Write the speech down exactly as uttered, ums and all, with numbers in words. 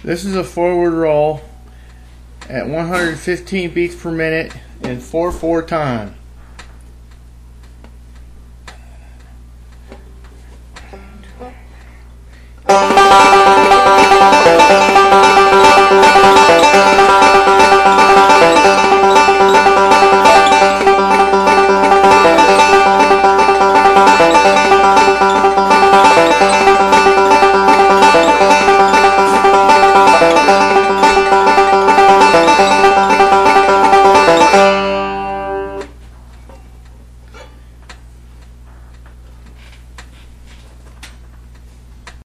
This is a forward roll at one hundred fifteen beats per minute in four four time.